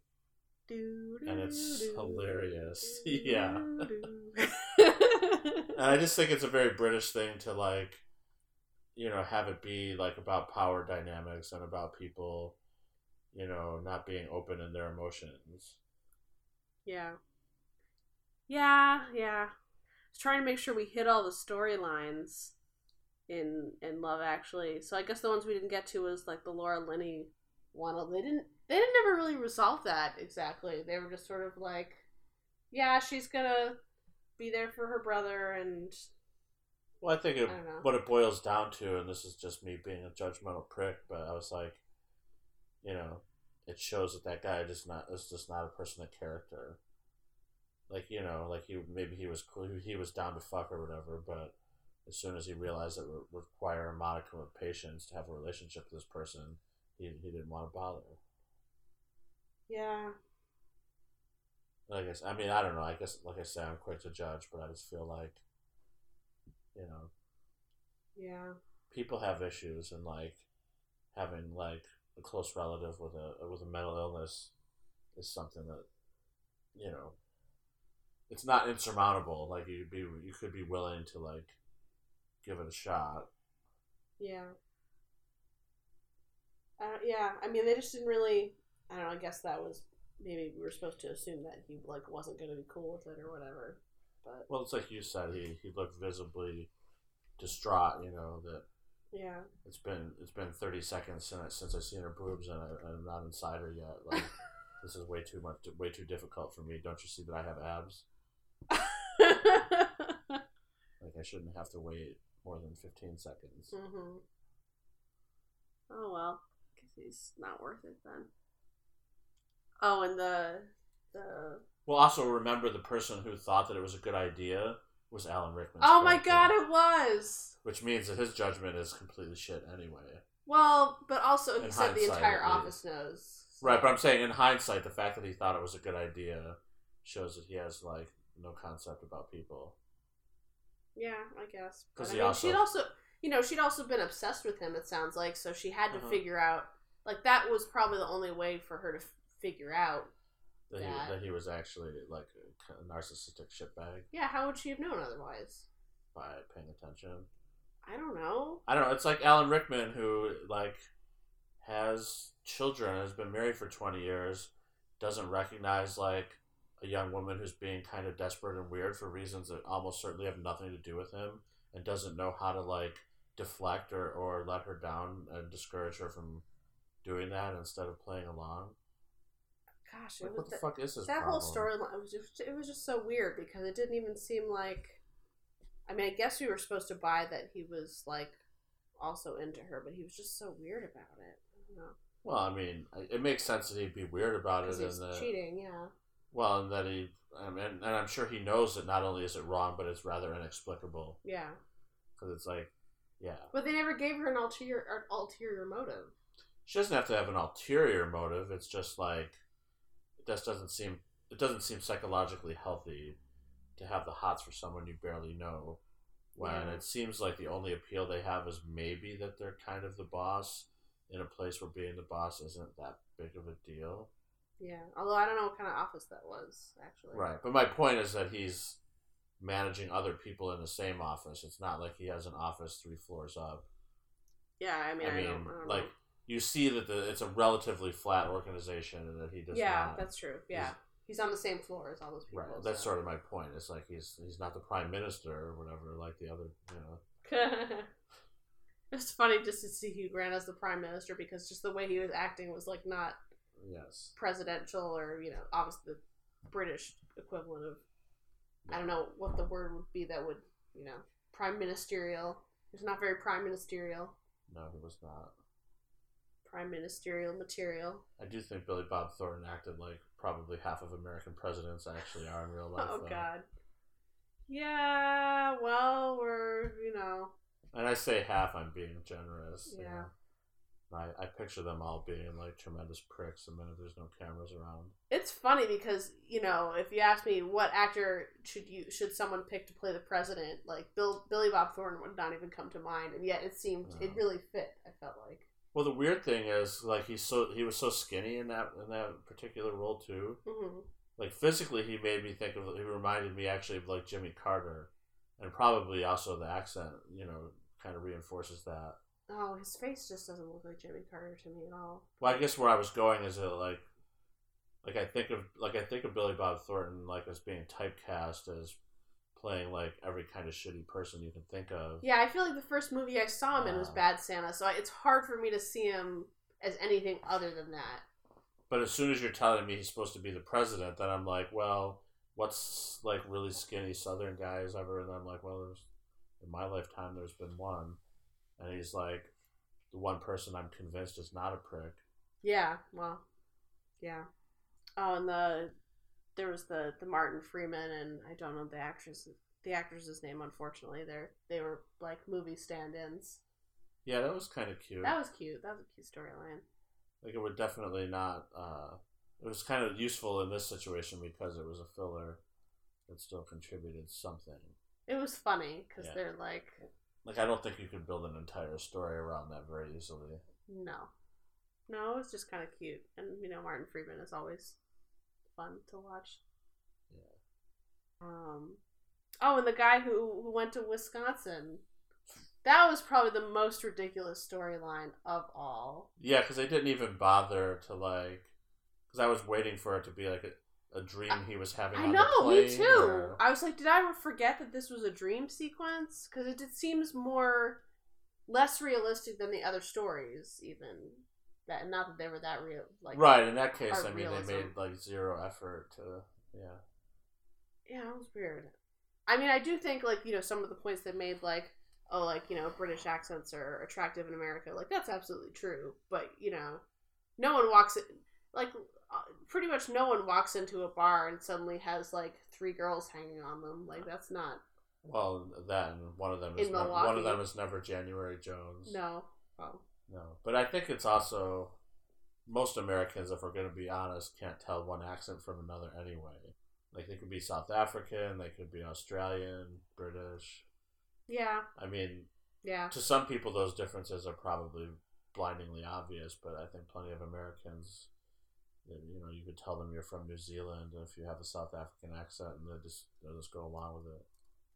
And it's hilarious. Yeah. And I just think it's a very British thing to, like, you know, have it be, like, about power dynamics and about people, you know, not being open in their emotions. Yeah. Yeah, yeah. I was trying to make sure we hit all the storylines in in Love Actually. So I guess the ones we didn't get to was, like, the Laura Linney one. They didn't... They didn't ever really resolve that exactly. They were just sort of like, yeah, she's gonna be there for her brother, and... Well, I think it, I what it boils down to, and this is just me being a judgmental prick, but I was like, you know, it shows that that guy just not is just not a person of character. Like, you know, like he maybe he was cool, he was down to fuck or whatever, but as soon as he realized it would require a modicum of patience to have a relationship with this person, he he didn't want to bother. Yeah. I guess, I mean, I don't know. I guess, like I said, I'm quick to judge, but I just feel like, you know. Yeah. People have issues, and, like, having, like, a close relative with a with a mental illness is something that, you know, it's not insurmountable. Like you'd be you could be willing to like give it a shot. Yeah. Uh, yeah, I mean, they just didn't really. I don't know. I guess that was maybe we were supposed to assume that he like wasn't going to be cool with it or whatever. But well, it's like you said, he he looked visibly distraught. You know that. Yeah. It's been it's been thirty seconds since since I've seen her boobs and I, I'm not inside her yet. Like this is way too much, way too difficult for me. Don't you see that I have abs? Like I shouldn't have to wait more than fifteen seconds. Mm-hmm. Oh well, because he's not worth it then. Oh, and the the. Well, also remember the person who thought that it was a good idea was Alan Rickman. Oh my god, it was! Which means that his judgment is completely shit anyway. Well, but also he in said the entire office knows. So. Right, but I'm saying in hindsight, the fact that he thought it was a good idea shows that he has, like, no concept about people. Yeah, I guess. Because I mean, also... she'd also, you know, she'd also been obsessed with him, it sounds like, so she had to uh-huh. figure out, like, that was probably the only way for her to f- figure out That, that. He, that he was actually, like, a narcissistic shitbag. Yeah, how would she have known otherwise? By paying attention. I don't know. I don't know. It's like Alan Rickman, who, like, has children, has been married for twenty years, doesn't recognize, like, a young woman who's being kind of desperate and weird for reasons that almost certainly have nothing to do with him, and doesn't know how to, like, deflect or, or let her down and discourage her from doing that instead of playing along. Gosh, like, it was what the th- fuck is this that problem? whole storyline? It was just, it was just so weird because it didn't even seem like. I mean, I guess we were supposed to buy that he was like also into her, but he was just so weird about it. I don't know. Well, I mean, it makes sense that he'd be weird about it, he's and that, cheating, yeah. Well, and that he, I mean, and I'm sure he knows that not only is it wrong, but it's rather inexplicable. Yeah. Because it's like, yeah. But they never gave her an ulterior, an ulterior motive. She doesn't have to have an ulterior motive. It's just like. This doesn't seem it doesn't seem psychologically healthy to have the hots for someone you barely know when yeah. It seems like the only appeal they have is maybe that they're kind of the boss in a place where being the boss isn't that big of a deal. Yeah, although I don't know what kind of office that was, actually. Right, but my point is that he's managing other people in the same office. It's not like he has an office three floors up. Yeah, I mean, I, I mean, don't, I don't like, know. You see that the, it's a relatively flat organization and that he does yeah, not... Yeah, that's true. Yeah. He's, he's on the same floor as all those people. Right. That's so. sort of my point. It's like he's he's not the prime minister or whatever like the other, you know. It's funny just to see Hugh Grant as the prime minister because just the way he was acting was like not yes. presidential or, you know, obviously the British equivalent of, yeah. I don't know what the word would be that would, you know, prime ministerial. He's not very prime ministerial. No, he was not. Prime ministerial material. I do think Billy Bob Thornton acted like probably half of American presidents actually are in real life. Oh, though. God. Yeah, well, we're, you know. And I say half, I'm being generous. Yeah. You know? I, I picture them all being like tremendous pricks the minute there's no cameras around. It's funny because, you know, if you ask me what actor should you should someone pick to play the president, like Bill Billy Bob Thornton would not even come to mind, and yet it seemed no. it really fit, I felt like. Well, the weird thing is, like, he's so he was so skinny in that in that particular role too. Mm-hmm. Like physically, he made me think of. He reminded me actually of like Jimmy Carter, and probably also the accent. You know, kind of reinforces that. Oh, his face just doesn't look like Jimmy Carter to me at all. Well, I guess where I was going is that like, like I think of like I think of Billy Bob Thornton like as being typecast as playing like every kind of shitty person you can think of. Yeah, I feel like the first movie I saw him in was Bad Santa, so it's hard for me to see him as anything other than that. But as soon as you're telling me he's supposed to be the president, then I'm like, well, what's like really skinny Southern guys ever? And I'm like, well, there's in my lifetime there's been one, and he's like the one person I'm convinced is not a prick. Yeah, well, yeah. Oh, and the there was the, the Martin Freeman, and I don't know the actress the actress's name. Unfortunately, they they were like movie stand-ins. Yeah, that was kind of cute. That was cute. That was a cute storyline. Like it would definitely not. Uh, it was kind of useful in this situation because it was a filler that still contributed something. It was funny because yeah. they're like. Like I don't think you could build an entire story around that very easily. No. No, it's just kind of cute. And, you know, Martin Freeman is always fun to watch. Yeah. Um. Oh, and the guy who, who went to Wisconsin. That was probably the most ridiculous storyline of all. Yeah, because they didn't even bother to, like... Because I was waiting for it to be, like, a, a dream he was having I on know, the plane. me too. Or... I was like, did I ever forget that this was a dream sequence? Because it, it seems more... less realistic than the other stories, even. That Not that they were that real. Like Right, in that case, I mean, realism. They made, like, zero effort to... Yeah. Yeah, it was weird. I mean, I do think, like, you know, some of the points they made, like... oh, like, you know, British accents are attractive in America. Like, that's absolutely true. But, you know, no one walks in, like, uh, pretty much no one walks into a bar and suddenly has, like, three girls hanging on them. Like, that's not... Well, that and one of them is never, one of them is never January Jones. No. Oh. No. But I think it's also, most Americans, if we're going to be honest, can't tell one accent from another anyway. Like, they could be South African, they could be Australian, British... Yeah. I mean, yeah. To some people, those differences are probably blindingly obvious, but I think plenty of Americans, you know, you could tell them you're from New Zealand if you have a South African accent, and they just they'll just go along with it.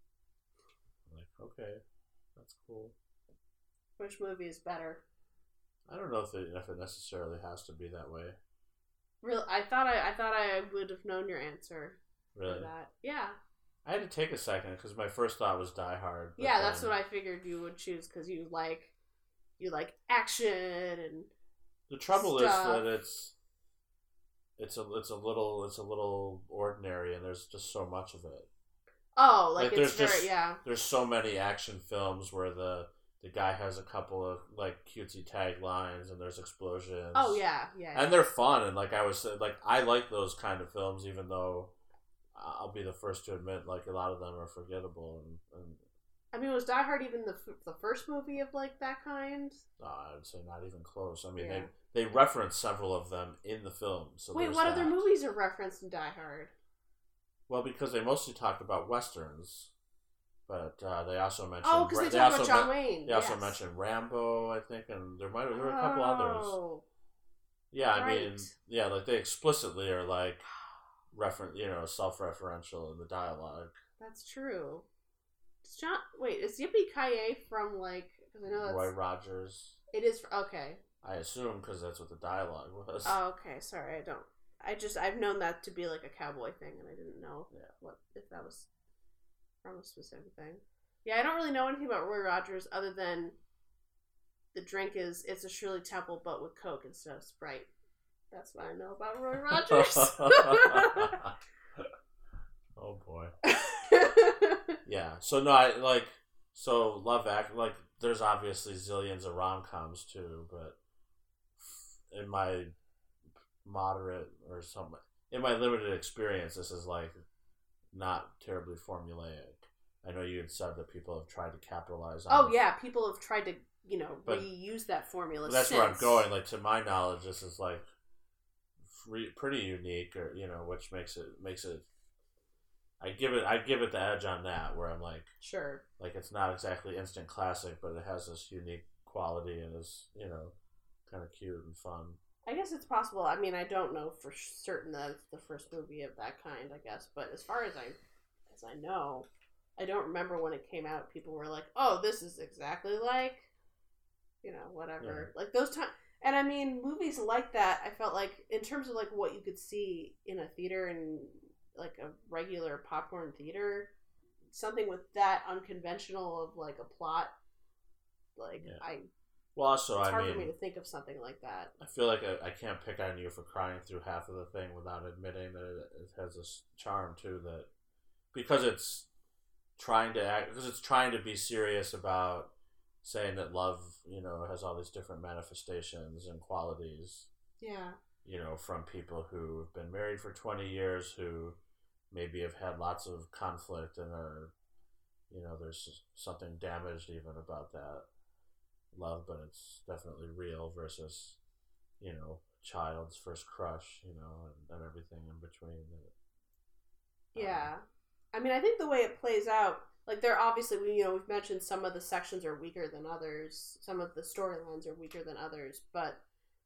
Like, okay, that's cool. Which movie is better? I don't know if it if it necessarily has to be that way. Really, I thought I I thought I would have known your answer. Really? For that, yeah. I had to take a second because my first thought was Die Hard. Yeah, then... that's what I figured you would choose because you like, you like action and. The trouble stuff. is that it's, it's a it's a little it's a little ordinary and there's just so much of it. Oh, like, like it's there's very just, yeah. There's so many action films where the the guy has a couple of like cutesy taglines and there's explosions. Oh yeah, yeah. And they're fun and like I was like I like those kind of films even though. I'll be the first to admit, like, a lot of them are forgettable. And, and I mean, was Die Hard even the the first movie of, like, that kind? Uh, I would say not even close. I mean, yeah. they, they reference several of them in the film. So Wait, what that. other movies are referenced in Die Hard? Well, because they mostly talked about Westerns. But uh, they also mentioned... Oh, because they, they talked about John me- Wayne. They yes. also mentioned Rambo, I think, and there might there were a couple oh. others. Yeah, I right. mean, yeah, like, they explicitly are, like... Reference, you know, self-referential in the dialogue. That's true. It's John. Wait, is Yippee Ki-Yay from like? Because I know that's Roy Rogers. It is okay. I assume because that's what the dialogue was. Oh, okay. Sorry, I don't. I just I've known that to be like a cowboy thing, and I didn't know yeah. what if that was from a specific thing. Yeah, I don't really know anything about Roy Rogers other than the drink is it's a Shirley Temple but with Coke instead of Sprite. That's what I know about Roy Rogers. Oh boy. Yeah. So no, I like. So Love Act like. There's obviously zillions of rom-coms too, but in my moderate or something, in my limited experience, this is like not terribly formulaic. I know you had said that people have tried to capitalize on. Oh yeah, people have tried to you know but reuse that formula. That's since. where I'm going. Like to my knowledge, this is like. Pretty unique, or you know, which makes it makes it. I give it I give it the edge on that, where I'm like, sure, like it's not exactly instant classic, but it has this unique quality and is you know, kind of cute and fun. I guess it's possible. I mean, I don't know for certain that it's the first movie of that kind. I guess, but as far as I as I know, I don't remember when it came out. People were like, "Oh, this is exactly like," you know, whatever. Yeah. Like those times. And I mean, movies like that, I felt like, in terms of like what you could see in a theater and like a regular popcorn theater, something with that unconventional of like a plot, like yeah. I. Well, also, it's I hard mean, for me to think of something like that. I feel like I, I can't pick on you for crying through half of the thing without admitting that it, it has this charm too. That because it's trying to act, because it's trying to be serious about. Saying that love, you know, has all these different manifestations and qualities. Yeah. You know, from people who have been married for twenty years, who maybe have had lots of conflict and are, you know, there's something damaged even about that love, but it's definitely real versus, you know, child's first crush, you know, and, and everything in between. That, yeah. Um, I mean, I think the way it plays out, like, they're obviously, you know, we've mentioned some of the sections are weaker than others. Some of the storylines are weaker than others. But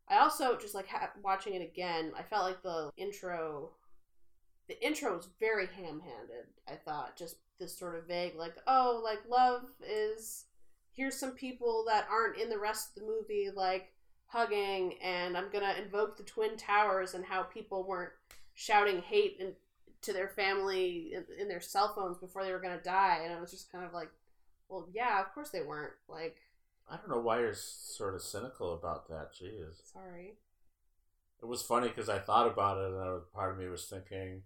I also just like ha- watching it again. I felt like the intro, the intro was very ham-handed. I thought just this sort of vague, like, oh, like love is here's some people that aren't in the rest of the movie, like hugging, and I'm gonna invoke the Twin Towers and how people weren't shouting hate in, to their family in, in their cell phones before they were gonna die, and I was just kind of like, well, yeah, of course they weren't. Like, I don't know why you're sort of cynical about that. Jeez. Sorry. It was funny because I thought about it, and I, part of me was thinking,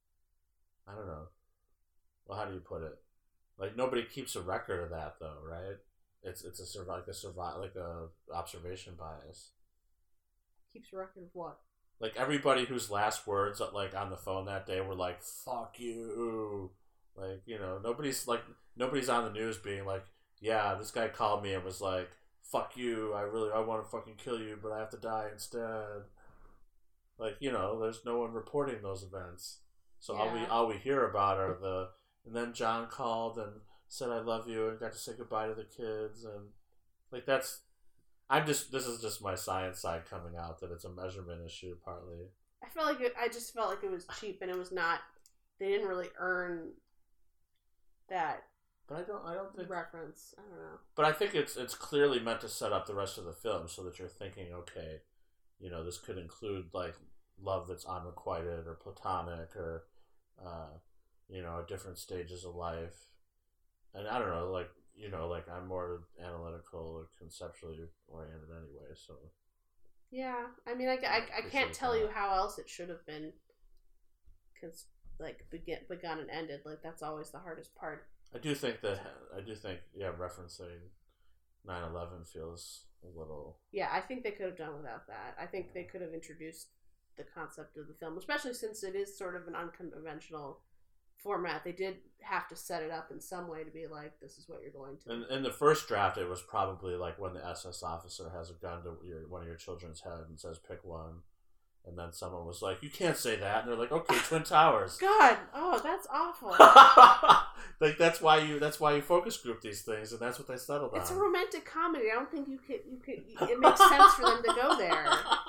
I don't know. Well, how do you put it? Like, nobody keeps a record of that, though, right? It's it's a survi- like a survi- like a observation bias. Keeps a record of what? Like, everybody whose last words, like, on the phone that day were like, fuck you. Like, you know, nobody's, like, nobody's on the news being like, yeah, this guy called me and was like, fuck you, I really, I want to fucking kill you, but I have to die instead. Like, you know, there's no one reporting those events. So yeah. all we all we hear about are the, and then John called and said I love you and got to say goodbye to the kids, and, like, that's, I'm just, this is just my science side coming out, that it's a measurement issue, partly. I felt like it, I just felt like it was cheap, and it was not, they didn't really earn that. But I don't, I don't think reference. I don't know. But I think it's it's clearly meant to set up the rest of the film so that you're thinking, okay, you know, this could include like love that's unrequited or platonic or, uh, you know, at different stages of life. And I don't know, like, you know, like I'm more analytical or conceptually oriented anyway. So. Yeah, I mean, I, I, I can't tell you how else it should have been, cause like begin begun and ended. Like that's always the hardest part. I do think that, I do think, yeah, referencing nine eleven feels a little... Yeah, I think they could have done without that. I think they could have introduced the concept of the film, especially since it is sort of an unconventional format. They did have to set it up in some way to be like, this is what you're going to... In, in the first draft, it was probably like when the S S officer has a gun to your, one of your children's head and says, pick one. And then someone was like, you can't say that. And they're like, okay, Twin Towers. God, oh, that's awful. Like, that's why you that's why you focus group these things, and that's what they settled on. It's a romantic comedy. I don't think you could, you could, it makes sense for them to go there.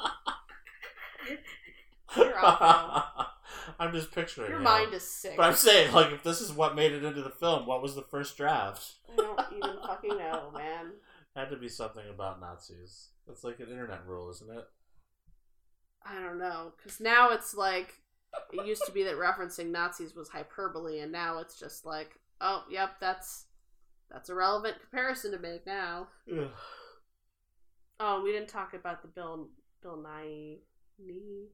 You're, you're awful. I'm just picturing Your it. mind is sick. But I'm saying, like, if this is what made it into the film, what was the first draft? I don't even fucking know, man. Had to be something about Nazis. That's like an internet rule, isn't it? I don't know, because now it's like, it used to be that referencing Nazis was hyperbole, and now it's just like, oh, yep, that's that's a relevant comparison to make now. Ugh. Oh, we didn't talk about the Bill Bill Nye, Nye?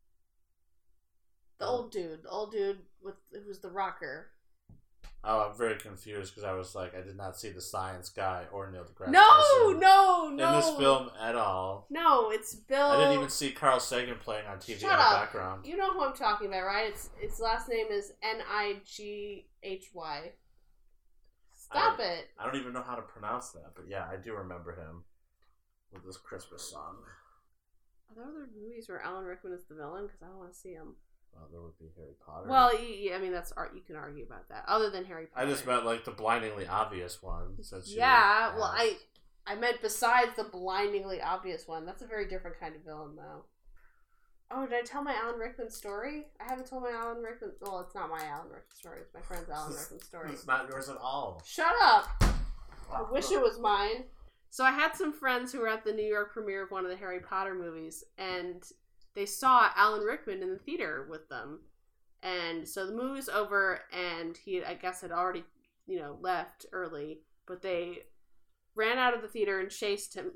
The old dude, the old dude with it was the rocker. Oh, I'm very confused because I was like, I did not see the science guy or Neil deGrasse No, Tyson no, no. in this film at all. No, it's Bill. I didn't even see Carl Sagan playing on T V Shut in the up. background. You know who I'm talking about, right? Its its last name is N I G H Y. Stop I, it. I don't even know how to pronounce that, but yeah, I do remember him with this Christmas song. Are there other movies where Alan Rickman is the villain? Because I don't want to see him. Well, there would be Harry Potter. Well, I mean, that's art. You can argue about that. Other than Harry Potter, I just meant like the blindingly obvious one. Since yeah, well, I I meant besides the blindingly obvious one. That's a very different kind of villain, though. Oh, did I tell my Alan Rickman story? I haven't told my Alan Rickman. Well, it's not my Alan Rickman story. It's my friend's Alan Rickman story. It's not yours at all. Shut up! I wish it was mine. So I had some friends who were at the New York premiere of one of the Harry Potter movies, and they saw Alan Rickman in the theater with them. And so the movie was over, and he, I guess, had already, you know, left early, but they ran out of the theater and chased him,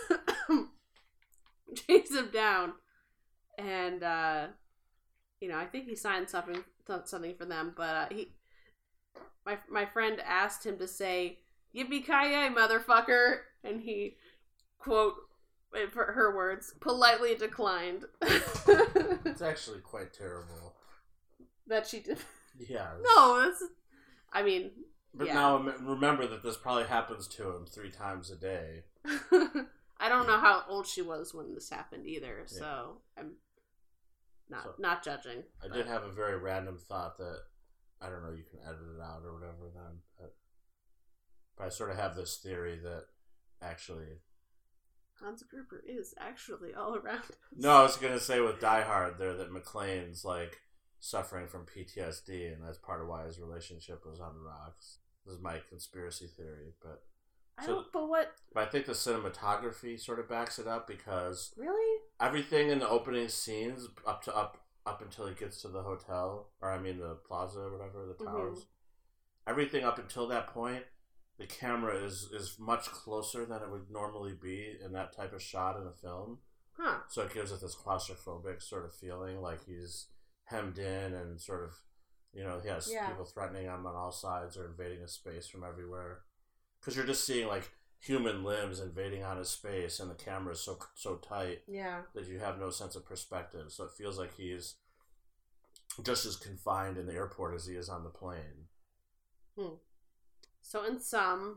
chased him down, and, uh, you know, I think he signed something, something for them, but uh, he, my my friend asked him to say, "Yippee-ki-yay, motherfucker," and he, quote, for her words, politely declined. It's actually quite terrible. That she did. Yeah. No, that's. I mean. But yeah. now remember that this probably happens to him three times a day. I don't know how old she was when this happened either, so yeah. I'm not so, not judging. I but. did have a very random thought that I don't know. You can edit it out or whatever. Then, but, but I sort of have this theory that actually Hans Gruber is actually all around us. No, I was gonna say with Die Hard there that McClane's like suffering from P T S D, and that's part of why his relationship was on the rocks. This is my conspiracy theory, but I so, don't. But what? But I think the cinematography sort of backs it up because really everything in the opening scenes up to up up until he gets to the hotel, or I mean the plaza or whatever, the towers. Mm-hmm. Everything up until that point, the camera is is much closer than it would normally be in that type of shot in a film. Huh. So it gives it this claustrophobic sort of feeling, like he's hemmed in and sort of, you know, he has yeah. people threatening him on all sides or invading his space from everywhere. Because you're just seeing like human limbs invading on his space, and the camera is so so tight yeah. that you have no sense of perspective. So it feels like he's just as confined in the airport as he is on the plane. Hmm. So in sum,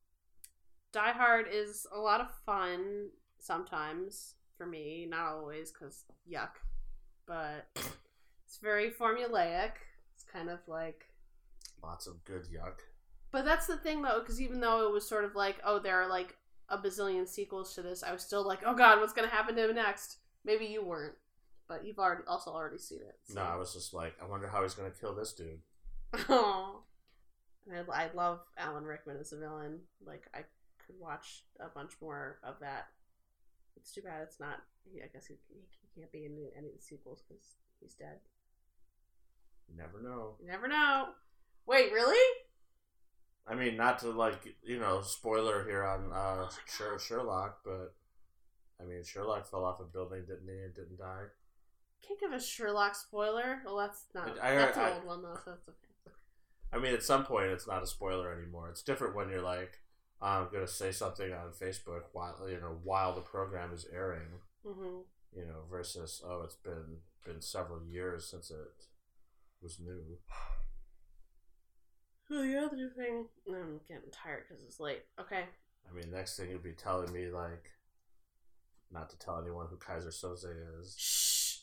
Die Hard is a lot of fun sometimes for me, not always because yuck, but it's very formulaic. It's kind of like lots of good yuck. But that's the thing, though, because even though it was sort of like, oh, there are, like, a bazillion sequels to this, I was still like, oh, God, what's going to happen to him next? Maybe you weren't, but you've already also already seen it. So. No, I was just like, I wonder how he's going to kill this dude. Oh. I, I love Alan Rickman as a villain. Like, I could watch a bunch more of that. It's too bad it's not, I guess he, he can't be in any of the sequels because he's dead. You never know. You never know. Wait, really? I mean, not to, like, you know, spoiler here on uh, oh Sherlock, but, I mean, Sherlock fell off a building, didn't he, and didn't die? Can't give a Sherlock spoiler. Well, that's not, I, I, that's an I, old one, though, so that's okay. I mean, at some point, it's not a spoiler anymore. It's different when you're like, I'm going to say something on Facebook while, you know, while the program is airing, mm-hmm. you know, versus, oh, it's been, been several years since it was new. The other thing, I'm getting tired because it's late. Okay. I mean, next thing you'd be telling me, like, not to tell anyone who Kaiser Soze is. Shh.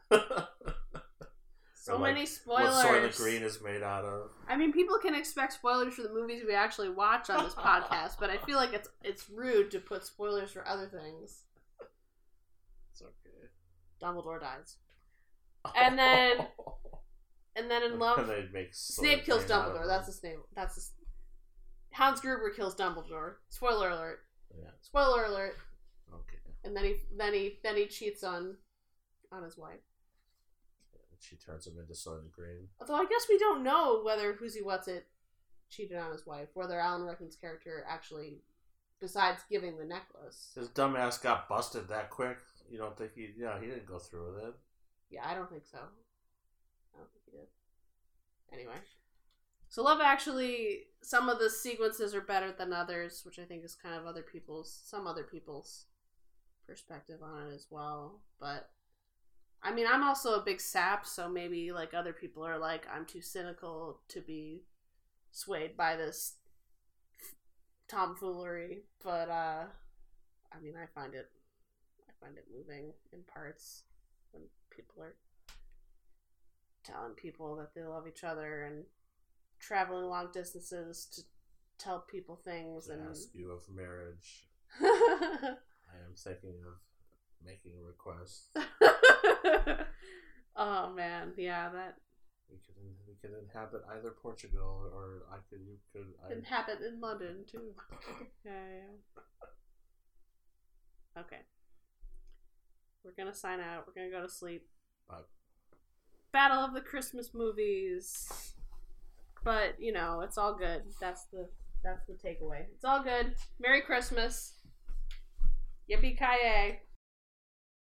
So like, many spoilers. What Soylent Green is made out of. I mean, people can expect spoilers for the movies we actually watch on this podcast, but I feel like it's it's rude to put spoilers for other things. It's okay. Dumbledore dies, and then. And then in Love, Snape kills Dumbledore. That's his name. That's his... Hans Gruber kills Dumbledore. Spoiler alert. Yeah. Spoiler alert. Okay. And then he then he then he cheats on on his wife. Yeah, she turns him into Soylent Green. Although I guess we don't know whether Who's-He What's-It cheated on his wife, whether Alan Rickman's character actually, besides giving the necklace. His dumbass got busted that quick. You don't think he? Yeah, he didn't go through with it. Yeah, I don't think so. I don't think he did. Anyway. So Love Actually, some of the sequences are better than others, which I think is kind of other people's, some other people's perspective on it as well. But, I mean, I'm also a big sap, so maybe, like, other people are like, I'm too cynical to be swayed by this tomfoolery. But, uh, I mean, I find it, I find it moving in parts when people are telling people that they love each other and traveling long distances to tell people things to and ask you of marriage. I am thinking of making a request. Oh man, yeah, that we could we could inhabit either Portugal or I could you could I... inhabit in London too. Yeah, yeah. Okay, we're gonna sign out. We're gonna go to sleep. Bye. Battle of the Christmas movies. But, you know, it's all good. That's the that's the takeaway. It's all good. Merry Christmas. Yippee-ki-yay.